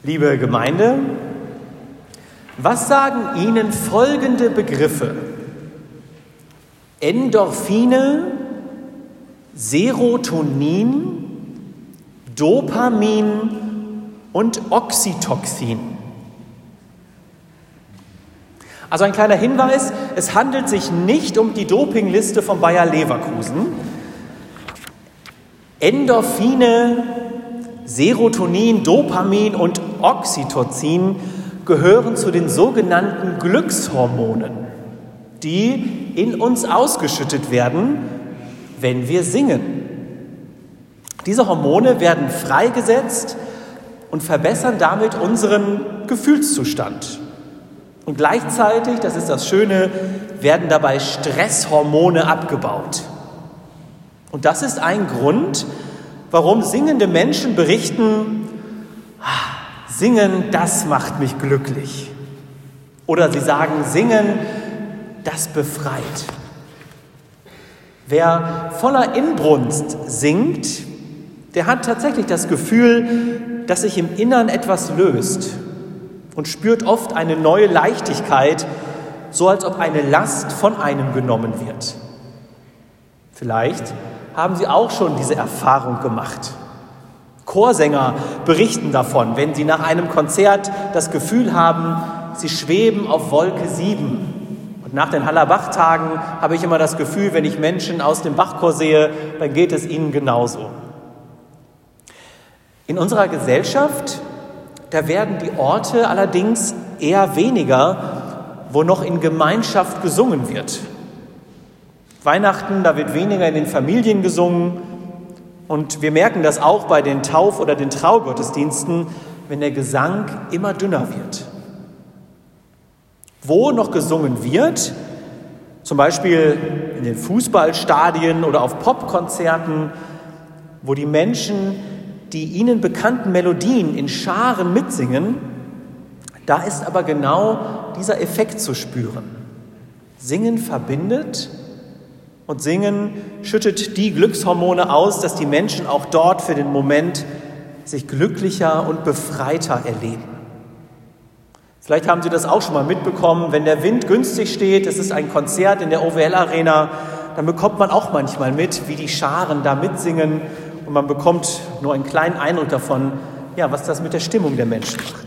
Liebe Gemeinde, was sagen Ihnen folgende Begriffe? Endorphine, Serotonin, Dopamin und Oxytocin. Also ein kleiner Hinweis, es handelt sich nicht um die Dopingliste von Bayer Leverkusen. Endorphine, Serotonin, Dopamin und Oxytocin gehören zu den sogenannten Glückshormonen, die in uns ausgeschüttet werden, wenn wir singen. Diese Hormone werden freigesetzt und verbessern damit unseren Gefühlszustand. Und gleichzeitig, das ist das Schöne, werden dabei Stresshormone abgebaut. Und das ist ein Grund, warum singende Menschen berichten, Singen, das macht mich glücklich. Oder sie sagen, Singen, das befreit. Wer voller Inbrunst singt, der hat tatsächlich das Gefühl, dass sich im Innern etwas löst und spürt oft eine neue Leichtigkeit, so als ob eine Last von einem genommen wird. Vielleicht haben Sie auch schon diese Erfahrung gemacht. Chorsänger berichten davon, wenn sie nach einem Konzert das Gefühl haben, sie schweben auf Wolke 7. Und nach den Hallerbach-Tagen habe ich immer das Gefühl, wenn ich Menschen aus dem Bachchor sehe, dann geht es ihnen genauso. In unserer Gesellschaft, da werden die Orte allerdings eher weniger, wo noch in Gemeinschaft gesungen wird. Weihnachten, da wird weniger in den Familien gesungen. Und wir merken das auch bei den Tauf- oder den Traugottesdiensten, wenn der Gesang immer dünner wird. Wo noch gesungen wird, zum Beispiel in den Fußballstadien oder auf Popkonzerten, wo die Menschen die ihnen bekannten Melodien in Scharen mitsingen, da ist aber genau dieser Effekt zu spüren. Singen verbindet und Singen schüttet die Glückshormone aus, dass die Menschen auch dort für den Moment sich glücklicher und befreiter erleben. Vielleicht haben Sie das auch schon mal mitbekommen, wenn der Wind günstig steht, es ist ein Konzert in der OWL Arena, dann bekommt man auch manchmal mit, wie die Scharen da mitsingen und man bekommt nur einen kleinen Eindruck davon, ja, was das mit der Stimmung der Menschen macht.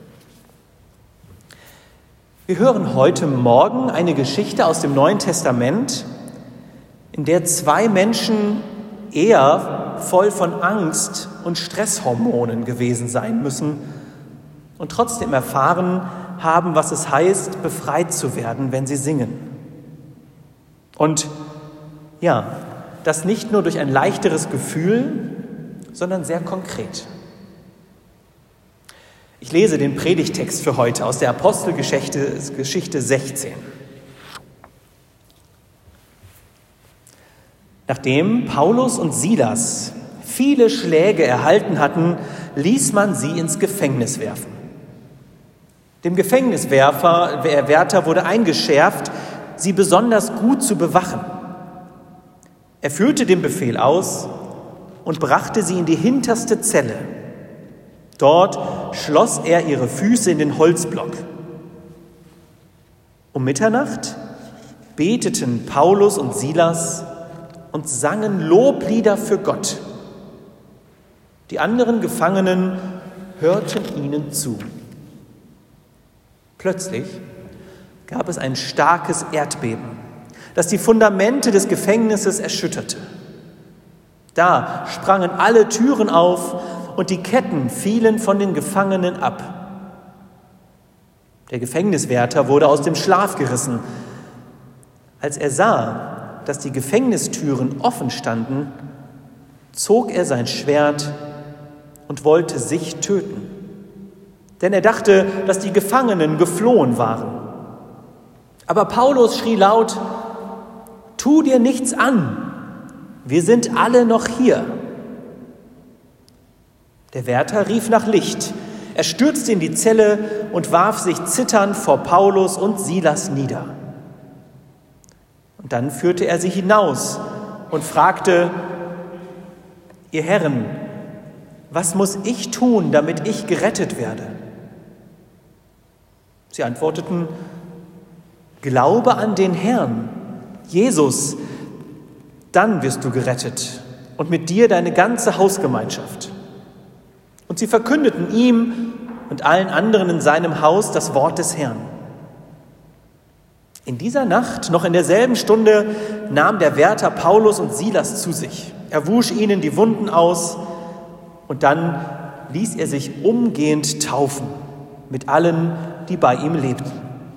Wir hören heute Morgen eine Geschichte aus dem Neuen Testament, in der zwei Menschen eher voll von Angst und Stresshormonen gewesen sein müssen und trotzdem erfahren haben, was es heißt, befreit zu werden, wenn sie singen. Und ja, das nicht nur durch ein leichteres Gefühl, sondern sehr konkret. Ich lese den Predigtext für heute aus der Apostelgeschichte 16. Nachdem Paulus und Silas viele Schläge erhalten hatten, ließ man sie ins Gefängnis werfen. Dem Gefängniswärter wurde eingeschärft, sie besonders gut zu bewachen. Er führte den Befehl aus und brachte sie in die hinterste Zelle. Dort schloss er ihre Füße in den Holzblock. Um Mitternacht beteten Paulus und Silas und sangen Loblieder für Gott. Die anderen Gefangenen hörten ihnen zu. Plötzlich gab es ein starkes Erdbeben, das die Fundamente des Gefängnisses erschütterte. Da sprangen alle Türen auf und die Ketten fielen von den Gefangenen ab. Der Gefängniswärter wurde aus dem Schlaf gerissen. Als er sah, dass die Gefängnistüren offen standen, zog er sein Schwert und wollte sich töten. Denn er dachte, dass die Gefangenen geflohen waren. Aber Paulus schrie laut: Tu dir nichts an, wir sind alle noch hier. Der Wärter rief nach Licht. Er stürzte in die Zelle und warf sich zitternd vor Paulus und Silas nieder. Und dann führte er sie hinaus und fragte: Ihr Herren, was muss ich tun, damit ich gerettet werde? Sie antworteten, glaube an den Herrn, Jesus, dann wirst du gerettet und mit dir deine ganze Hausgemeinschaft. Und sie verkündeten ihm und allen anderen in seinem Haus das Wort des Herrn. In dieser Nacht, noch in derselben Stunde, nahm der Wärter Paulus und Silas zu sich. Er wusch ihnen die Wunden aus und dann ließ er sich umgehend taufen mit allen, die bei ihm lebten.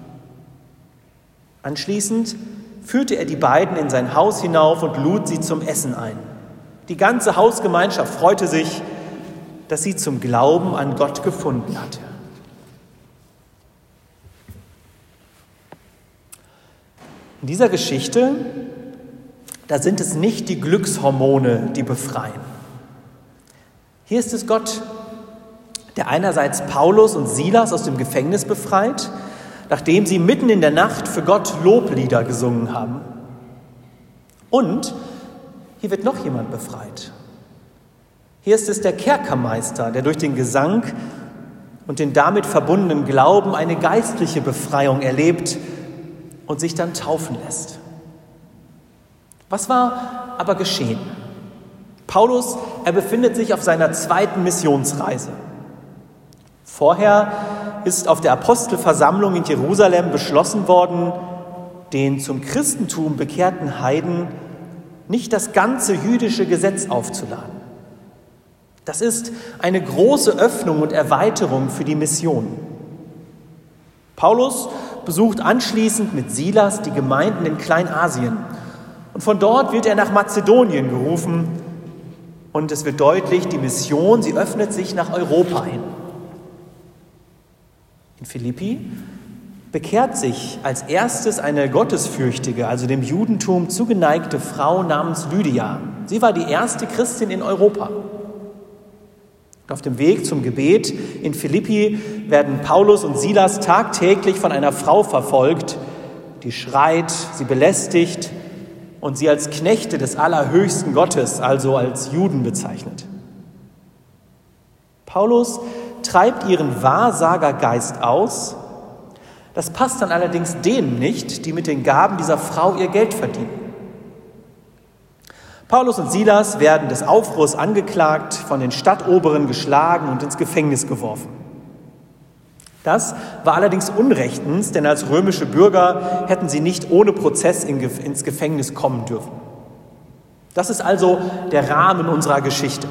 Anschließend führte er die beiden in sein Haus hinauf und lud sie zum Essen ein. Die ganze Hausgemeinschaft freute sich, dass sie zum Glauben an Gott gefunden hatte. In dieser Geschichte, da sind es nicht die Glückshormone, die befreien. Hier ist es Gott, der einerseits Paulus und Silas aus dem Gefängnis befreit, nachdem sie mitten in der Nacht für Gott Loblieder gesungen haben. Und hier wird noch jemand befreit. Hier ist es der Kerkermeister, der durch den Gesang und den damit verbundenen Glauben eine geistliche Befreiung erlebt und sich dann taufen lässt. Was war aber geschehen? Paulus, er befindet sich auf seiner zweiten Missionsreise. Vorher ist auf der Apostelversammlung in Jerusalem beschlossen worden, den zum Christentum bekehrten Heiden nicht das ganze jüdische Gesetz aufzuladen. Das ist eine große Öffnung und Erweiterung für die Mission. Paulus besucht anschließend mit Silas die Gemeinden in Kleinasien. Und von dort wird er nach Mazedonien gerufen. Und es wird deutlich, die Mission, sie öffnet sich nach Europa hin. In Philippi bekehrt sich als erstes eine gottesfürchtige, also dem Judentum zugeneigte Frau namens Lydia. Sie war die erste Christin in Europa. Auf dem Weg zum Gebet in Philippi werden Paulus und Silas tagtäglich von einer Frau verfolgt, die schreit, sie belästigt und sie als Knechte des allerhöchsten Gottes, also als Juden, bezeichnet. Paulus treibt ihren Wahrsagergeist aus. Das passt dann allerdings denen nicht, die mit den Gaben dieser Frau ihr Geld verdienen. Paulus und Silas werden des Aufruhrs angeklagt, von den Stadtoberen geschlagen und ins Gefängnis geworfen. Das war allerdings unrechtens, denn als römische Bürger hätten sie nicht ohne Prozess ins Gefängnis kommen dürfen. Das ist also der Rahmen unserer Geschichte.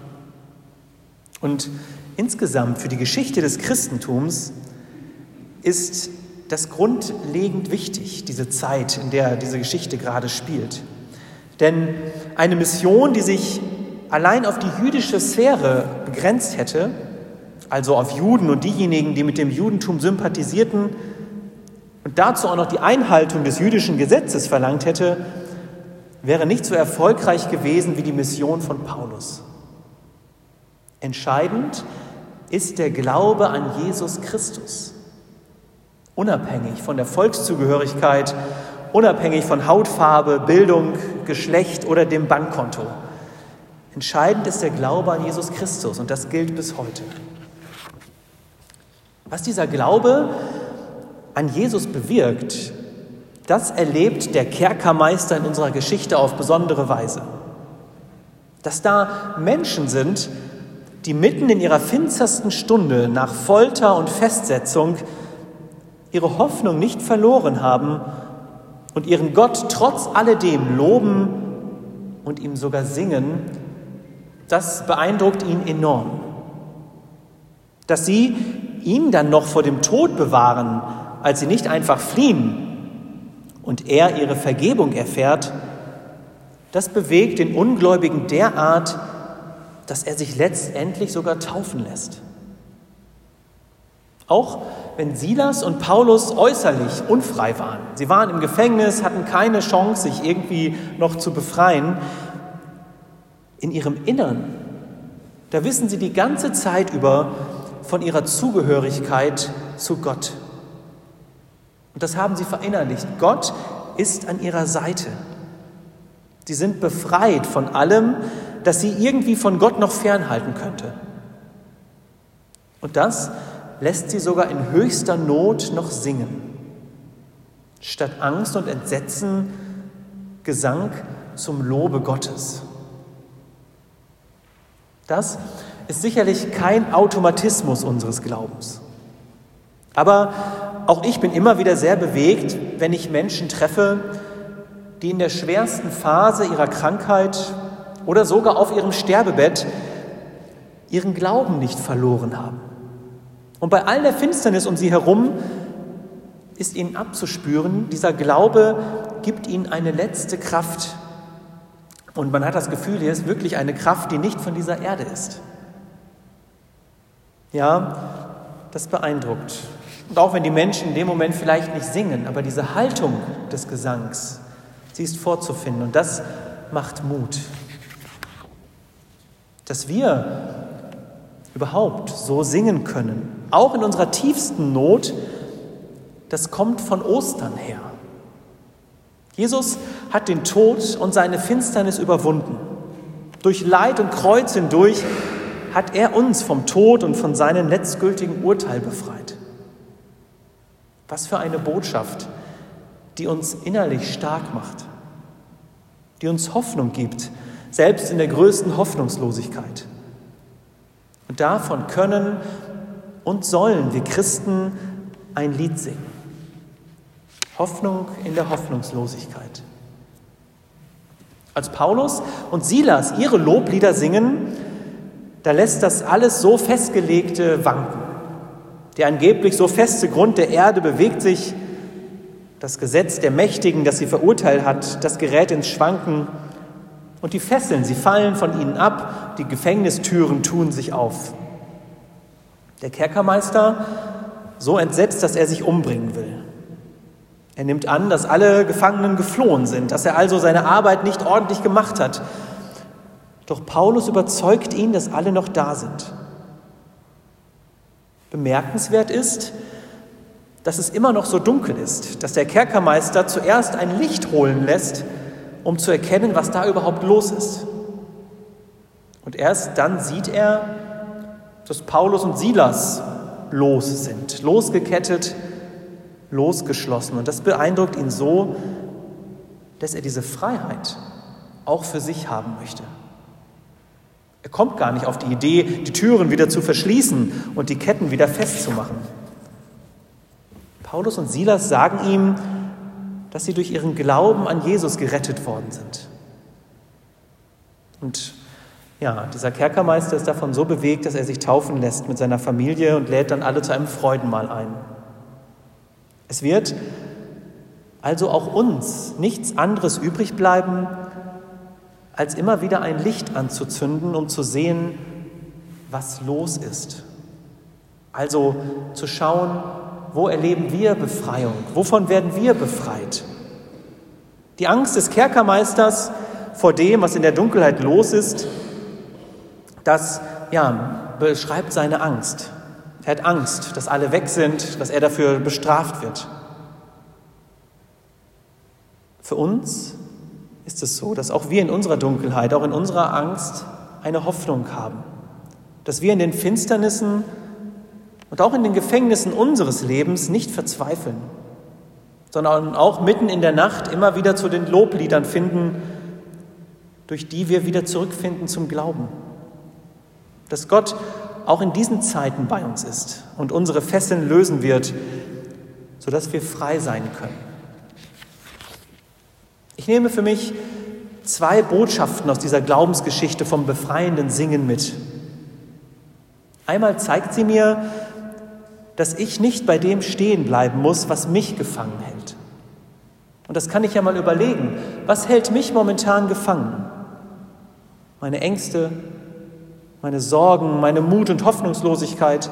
Und insgesamt für die Geschichte des Christentums ist das grundlegend wichtig, diese Zeit, in der diese Geschichte gerade spielt. Denn eine Mission, die sich allein auf die jüdische Sphäre begrenzt hätte, also auf Juden und diejenigen, die mit dem Judentum sympathisierten und dazu auch noch die Einhaltung des jüdischen Gesetzes verlangt hätte, wäre nicht so erfolgreich gewesen wie die Mission von Paulus. Entscheidend ist der Glaube an Jesus Christus. Unabhängig von der Volkszugehörigkeit, unabhängig von Hautfarbe, Bildung, Geschlecht oder dem Bankkonto. Entscheidend ist der Glaube an Jesus Christus und das gilt bis heute. Was dieser Glaube an Jesus bewirkt, das erlebt der Kerkermeister in unserer Geschichte auf besondere Weise. Dass da Menschen sind, die mitten in ihrer finstersten Stunde nach Folter und Festsetzung ihre Hoffnung nicht verloren haben und ihren Gott trotz alledem loben und ihm sogar singen, das beeindruckt ihn enorm. Dass sie ihn dann noch vor dem Tod bewahren, als sie nicht einfach fliehen und er ihre Vergebung erfährt, das bewegt den Ungläubigen derart, dass er sich letztendlich sogar taufen lässt. Auch wenn Silas und Paulus äußerlich unfrei waren. Sie waren im Gefängnis, hatten keine Chance, sich irgendwie noch zu befreien. In ihrem Innern, da wissen sie die ganze Zeit über von ihrer Zugehörigkeit zu Gott. Und das haben sie verinnerlicht. Gott ist an ihrer Seite. Sie sind befreit von allem, das sie irgendwie von Gott noch fernhalten könnte. Und das lässt sie sogar in höchster Not noch singen. Statt Angst und Entsetzen Gesang zum Lobe Gottes. Das ist sicherlich kein Automatismus unseres Glaubens. Aber auch ich bin immer wieder sehr bewegt, wenn ich Menschen treffe, die in der schwersten Phase ihrer Krankheit oder sogar auf ihrem Sterbebett ihren Glauben nicht verloren haben. Und bei all der Finsternis um sie herum ist ihnen abzuspüren, dieser Glaube gibt ihnen eine letzte Kraft. Und man hat das Gefühl, hier ist wirklich eine Kraft, die nicht von dieser Erde ist. Ja, das beeindruckt. Und auch wenn die Menschen in dem Moment vielleicht nicht singen, aber diese Haltung des Gesangs, sie ist vorzufinden. Und das macht Mut. Dass wir überhaupt so singen können, auch in unserer tiefsten Not, das kommt von Ostern her. Jesus hat den Tod und seine Finsternis überwunden. Durch Leid und Kreuz hindurch hat er uns vom Tod und von seinem letztgültigen Urteil befreit. Was für eine Botschaft, die uns innerlich stark macht, die uns Hoffnung gibt, selbst in der größten Hoffnungslosigkeit. Und davon können und sollen wir Christen ein Lied singen. Hoffnung in der Hoffnungslosigkeit. Als Paulus und Silas ihre Loblieder singen, da lässt das alles so Festgelegte wanken. Der angeblich so feste Grund der Erde bewegt sich. Das Gesetz der Mächtigen, das sie verurteilt hat, das gerät ins Schwanken. Und die Fesseln, sie fallen von ihnen ab, die Gefängnistüren tun sich auf. Der Kerkermeister, so entsetzt, dass er sich umbringen will. Er nimmt an, dass alle Gefangenen geflohen sind, dass er also seine Arbeit nicht ordentlich gemacht hat. Doch Paulus überzeugt ihn, dass alle noch da sind. Bemerkenswert ist, dass es immer noch so dunkel ist, dass der Kerkermeister zuerst ein Licht holen lässt, um zu erkennen, was da überhaupt los ist. Und erst dann sieht er, dass Paulus und Silas los sind, losgekettet, losgeschlossen. Und das beeindruckt ihn so, dass er diese Freiheit auch für sich haben möchte. Er kommt gar nicht auf die Idee, die Türen wieder zu verschließen und die Ketten wieder festzumachen. Paulus und Silas sagen ihm, dass sie durch ihren Glauben an Jesus gerettet worden sind. Und ja, dieser Kerkermeister ist davon so bewegt, dass er sich taufen lässt mit seiner Familie und lädt dann alle zu einem Freudenmahl ein. Es wird also auch uns nichts anderes übrig bleiben, als immer wieder ein Licht anzuzünden, um zu sehen, was los ist. Also zu schauen, wo erleben wir Befreiung? Wovon werden wir befreit? Die Angst des Kerkermeisters vor dem, was in der Dunkelheit los ist, das beschreibt seine Angst. Er hat Angst, dass alle weg sind, dass er dafür bestraft wird. Für uns ist es so, dass auch wir in unserer Dunkelheit, auch in unserer Angst eine Hoffnung haben. Dass wir in den Finsternissen und auch in den Gefängnissen unseres Lebens nicht verzweifeln, sondern auch mitten in der Nacht immer wieder zu den Lobliedern finden, durch die wir wieder zurückfinden zum Glauben. Dass Gott auch in diesen Zeiten bei uns ist und unsere Fesseln lösen wird, sodass wir frei sein können. Ich nehme für mich 2 Botschaften aus dieser Glaubensgeschichte vom befreienden Singen mit. Einmal zeigt sie mir, dass ich nicht bei dem stehen bleiben muss, was mich gefangen hält. Und das kann ich ja mal überlegen. Was hält mich momentan gefangen? Meine Ängste, meine Sorgen, meine Mut und Hoffnungslosigkeit.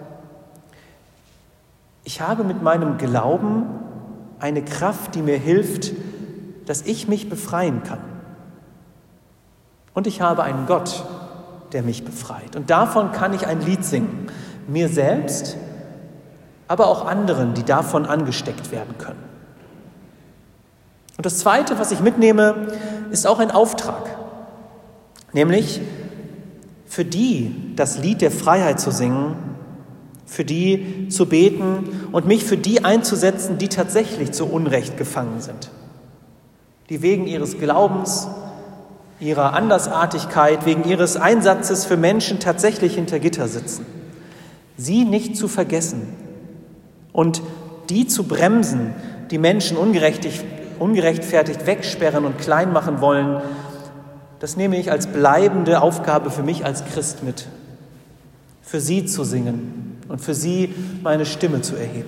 Ich habe mit meinem Glauben eine Kraft, die mir hilft, dass ich mich befreien kann. Und ich habe einen Gott, der mich befreit. Und davon kann ich ein Lied singen. Mir selbst, aber auch anderen, die davon angesteckt werden können. Und das Zweite, was ich mitnehme, ist auch ein Auftrag. nämlich für die das Lied der Freiheit zu singen, für die zu beten und mich für die einzusetzen, die tatsächlich zu Unrecht gefangen sind, die wegen ihres Glaubens, ihrer Andersartigkeit, wegen ihres Einsatzes für Menschen tatsächlich hinter Gitter sitzen. Sie nicht zu vergessen und die zu bremsen, die Menschen ungerechtfertigt wegsperren und klein machen wollen, das nehme ich als bleibende Aufgabe für mich als Christ mit, für sie zu singen und für sie meine Stimme zu erheben.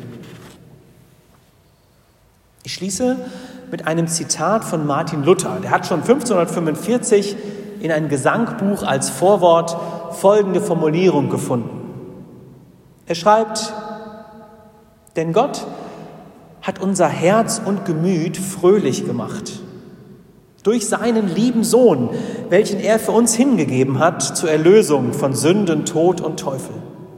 Ich schließe mit einem Zitat von Martin Luther. Der hat schon 1545 in ein Gesangbuch als Vorwort folgende Formulierung gefunden. Er schreibt: Denn Gott hat unser Herz und Gemüt fröhlich gemacht. Durch seinen lieben Sohn, welchen er für uns hingegeben hat, zur Erlösung von Sünden, Tod und Teufel.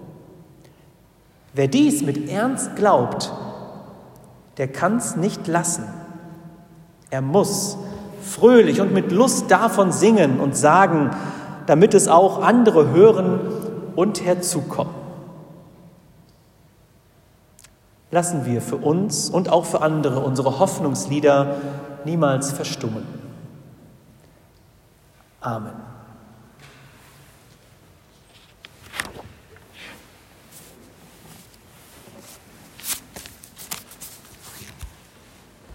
Wer dies mit Ernst glaubt, der kann's nicht lassen. Er muss fröhlich und mit Lust davon singen und sagen, damit es auch andere hören und herzukommen. Lassen wir für uns und auch für andere unsere Hoffnungslieder niemals verstummen. Amen.